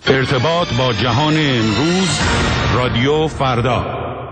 ارتباط با جهان امروز، رادیو فردا.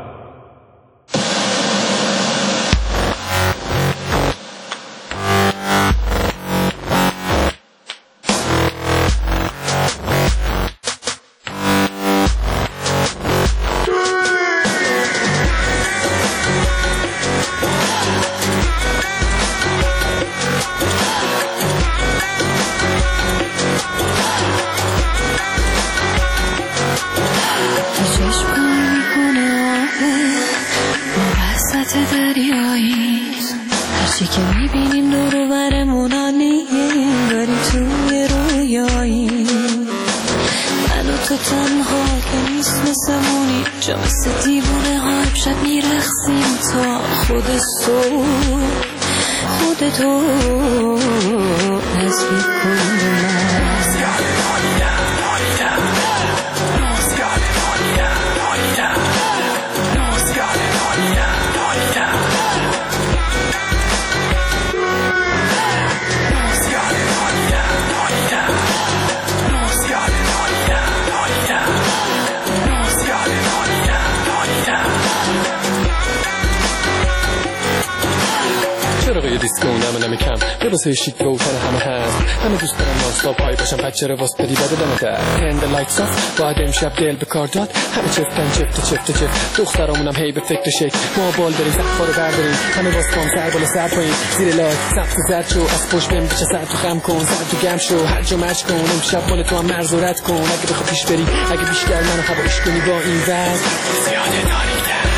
شیک و تن همه هست، همه دوست دارم نانستاپ پای باشم، بچه رو واس بدی بده دمه در هند لایتس آف. باید امشب دل به کار داد، همه چفتن چفت دخترامونم هی به فکر شک، ما بال بریم سقفا رو برداریم، همه واس کام سر بالا سر پایین زیر لایت سقف زرد شو، از پشت بهم بچه سر تو خم کن، سر تو گم شو، هر جا مرج کن، امشب مال تو هم مرز و رد کن، اگه بخواه پیش بری، اگه بیشتر منو هوایش کنی با این وضع زیاده داریدم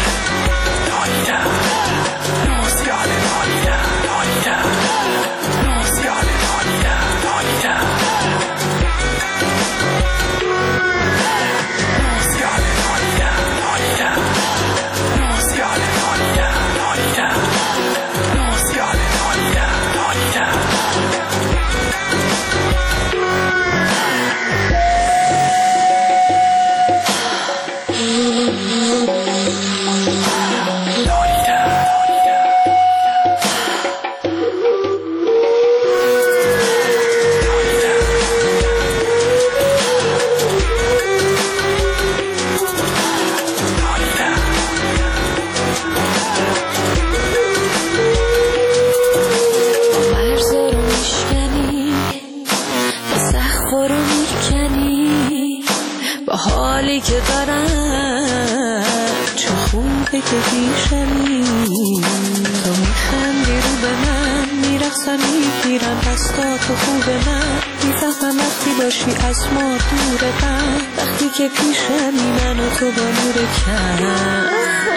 از ما دور بند، وقتی که پیشمی من و تو با نور کم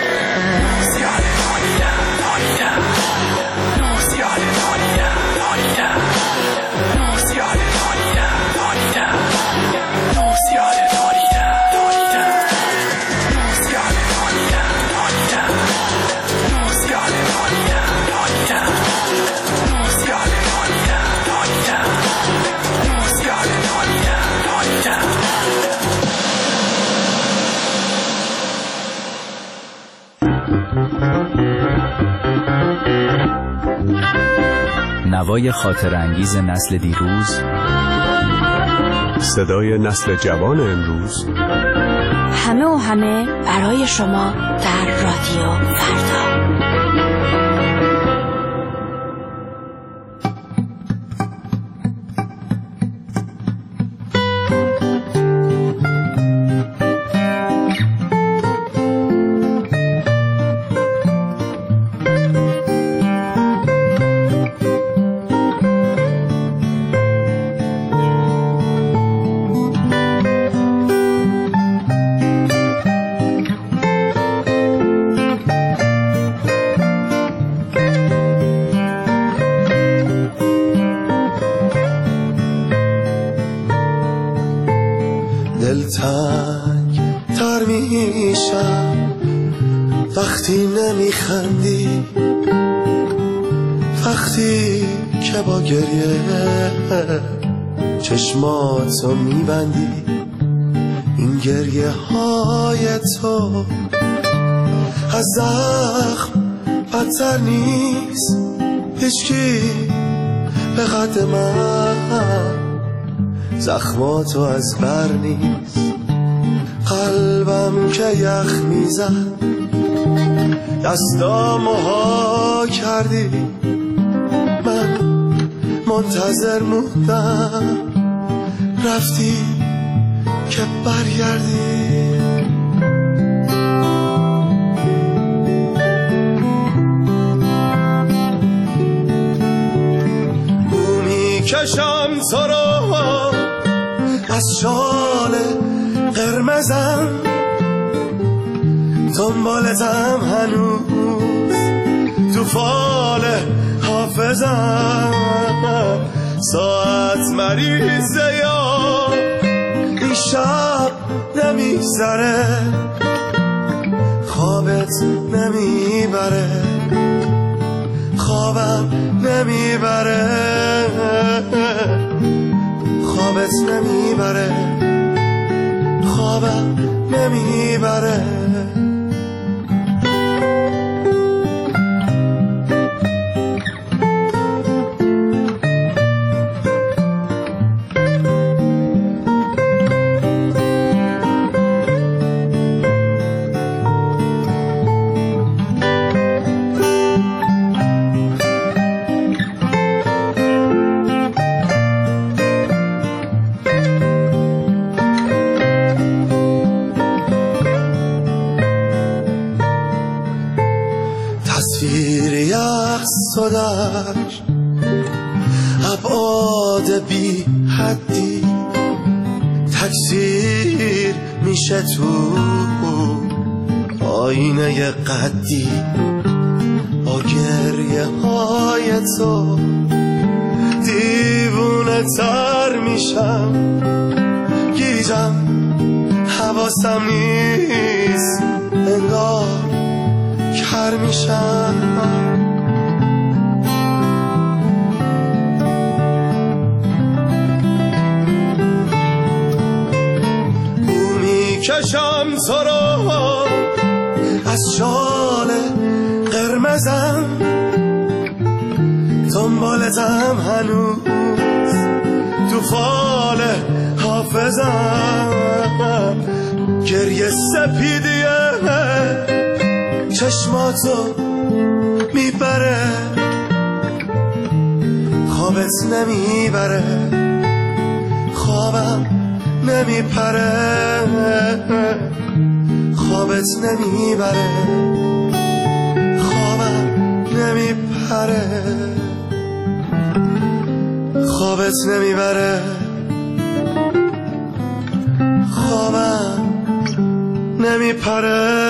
نوای خاطر انگیز نسل دیروز، صدای نسل جوان امروز، همه و همه برای شما در رادیو فردا. دلتنگ تر میشم وقتی نمیخندی، وقتی که با گریه چشماتو میبندی. این گریه های تو از زخم بدتر نیست، هیچکی به قد من زخماتو از بر نیست، قلبم که یخ میزد دستامو ها کردی، من منتظر موندم رفتی که برگردی. بو میکشم تو رو از شال قرمزم، دنبالتم هنوز تو فال حافظم. ساعت مریضه یا این شب نمیگذره، خوابت نمیبره، خوابم نمیبره، خوابت نمیبره، خوابم نمیبره. تصویر یخ داشت ابعاد بی حدی، تکثیر میشه تو آینه قدی. با گریه های تو دیوونه تر میشم، گیجم حواسم نیست، انگار کر میشم. بو میکشم تو رو از شال قرمزم، دنبالتم هنوز تو فال حافظم. گریه سپیدیه چشماتو میبره، خوابت نمیبره، خوابم نمیپره، خوابت نمیبره، خوابم نمیپره، خوابت نمیبره، خوابم نمیپره.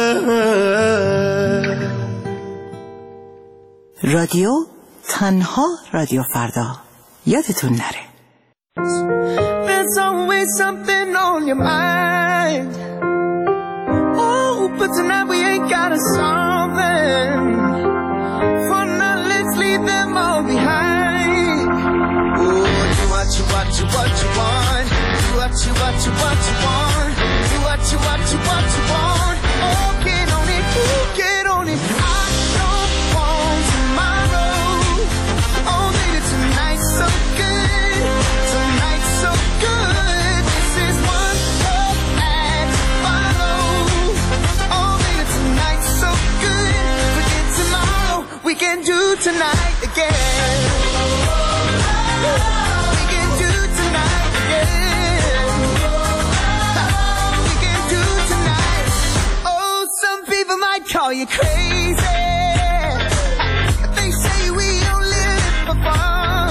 رادیو تنها رادیو فردا، یادتون نره. There's always something on your mind. Oh, but tonight we ain't gotta solve them. For now, let's leave them all behind. Oh, do what you want. Do what you want. Do what you want. Do what you want. Do what you want. Do what you want. Oh, get on it. Oh, get on it. I don't want tomorrow. Oh, baby, tonight's so good. Tonight's so good. This is one love and follow. Oh, baby, tonight's so good. Forget tomorrow. We can do tonight again. We can do tonight again. We can do tonight. Oh, some people might call you crazy. They say we don't live for fun.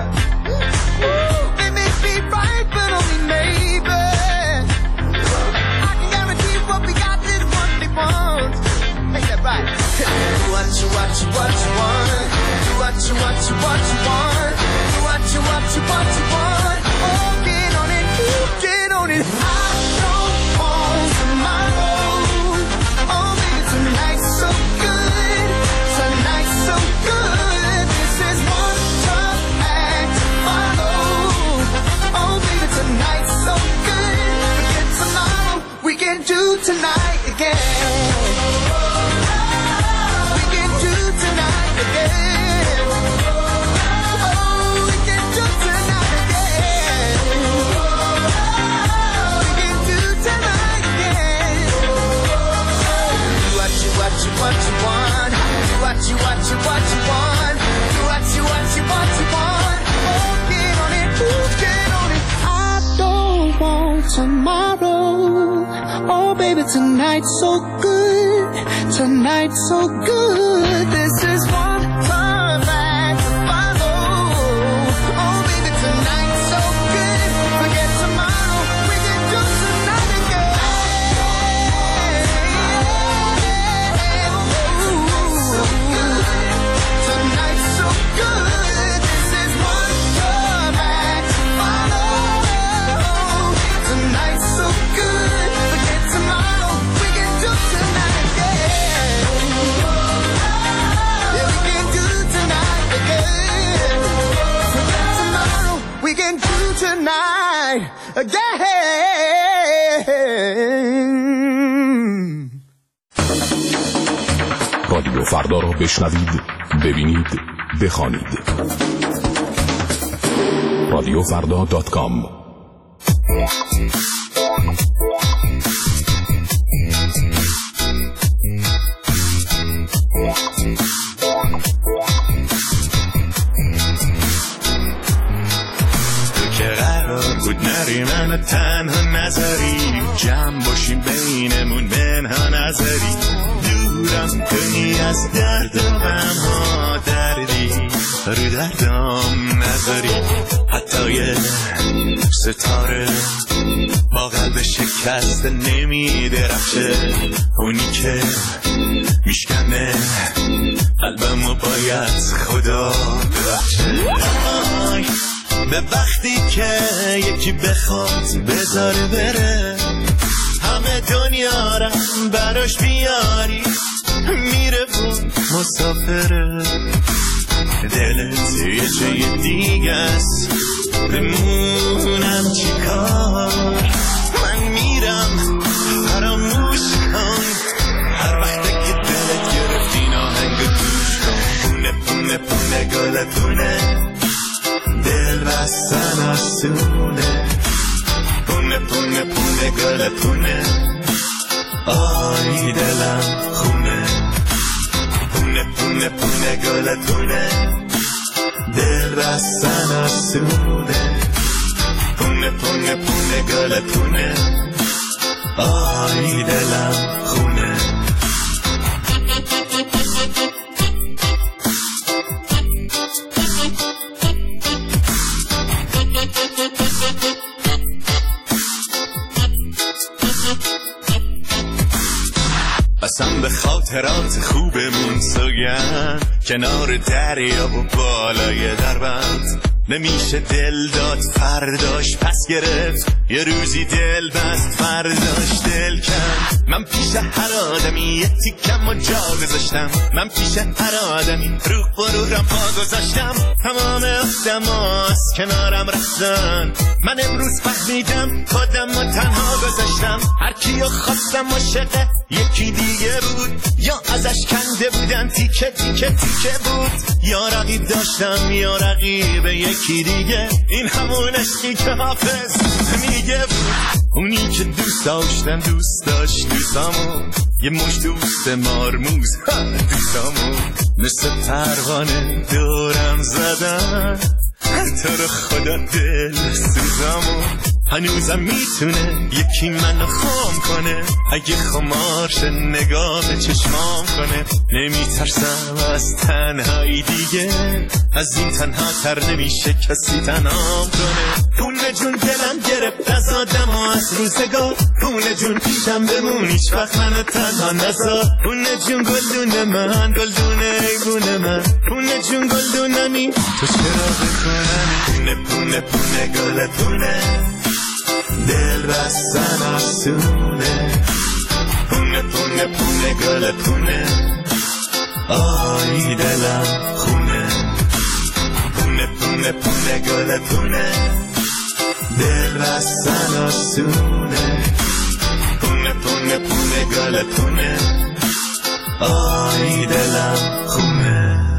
They may be right, but only maybe. I can guarantee what we got is what they want. Ain't that right? Do what you want. Do what you want. Do what you want. Do what you want. Do what you want. Do what you want. Oh, get on it. Get on it. I don't want tomorrow. Oh, baby, tonight's so good. Tonight's so good. This is one tough act to follow. Oh, baby, tonight's so good. Forget tomorrow. We can do tonight again. We can do tonight again. Oh, we can do tonight again. tomorrow. Oh baby, tonight's so good, tonight's so good. This is one perfect follow. Oh baby, tonight's so good. Forget tomorrow, we can do tonight again. Tonight's so good. This is one perfect follow. Tonight's so good. Forget tomorrow, we can do tonight again. Yeah, we can do tonight again. Forget tomorrow, we can do tonight again. رادیو فردا را بشنوید، ببینید، بخوانید. radiofrda.com. تو که قرار بود نری منو تنها نذاری، جمع باشیم بینمون منها نذاری، دورم کنی از درد و غمها، دردی رو دردم نذاری. حتی یه ستاره با قلب شکست نمیدرخشه، اونی که میشکنه قلبمو باید خدا ببخشه. به وقتی که یکی بخواد بذاره بره، همه دنیا را براش بیاری، میره و مسافره. دلت یه جای دیگه است، بمونم چی کار؟ من میرم فراموش کن، هر وقت که دلت گرفت این آهنگ گوش کن. پونه پونه پونه گل پونه، دل بستن آسونه. پونه پونه پونه گل پونه، آی دلم خونه. پونه پونه پونه گل پونه، دل بستن آسونه. پونه پونه پونه گل پونه، آی دلم خونه. قسم به خاطرات خوبمون سوگن، کنار دریا و بالای دربند. نمیشه دل داد فرداش پس گرفت، یه روزی دل بست فرداش دل کن. من پیش هر آدمی یه تیکم و جا گذاشتم، من پیش هر آدمی روح برورم پا گذاشتم. تمام آدما از کنارم رفتن، من امروز فهمیدم خودم و تنها گذاشتم. هر کیو خواستم عاشق یکی دیگه بود، یا ازش کنده بودن تیکه تیکه تیکه بود، یا رقیب داشتم یا رقیب یکی دیگه. این همون عشقی که حافظ میگه بود، اونی که دوست داشتم دوست داشت دوستامو، یه مش دوست مارموز دوستامو. مثل پروانه دورم زدن، تو رو خدا دل سوزامو. هنوزم میتونه یکی منو خام کنه، اگه خمارش نگاه به چشمام کنه. نمیترسم از تنهایی دیگه، از این تنها تر نمیشه کسی تنهام کنه. پونه جون دلم گرفت از آدم ها از روزگار، پونه جون پیشم بمون هیچ وقت منو تنها نذار. پونه جون گلدون من، گلدون ایبون من، پونه جون گلدونمی تو چرا بکنم. پونه پونه پونه گل پونه، دل بستن آسونه. پونه پونه پونه گل پونه، آی دلم خونه. پونه پونه پونه گل پونه، دل بستن آسونه. پونه پونه پونه گل پونه، آی دلم خونه.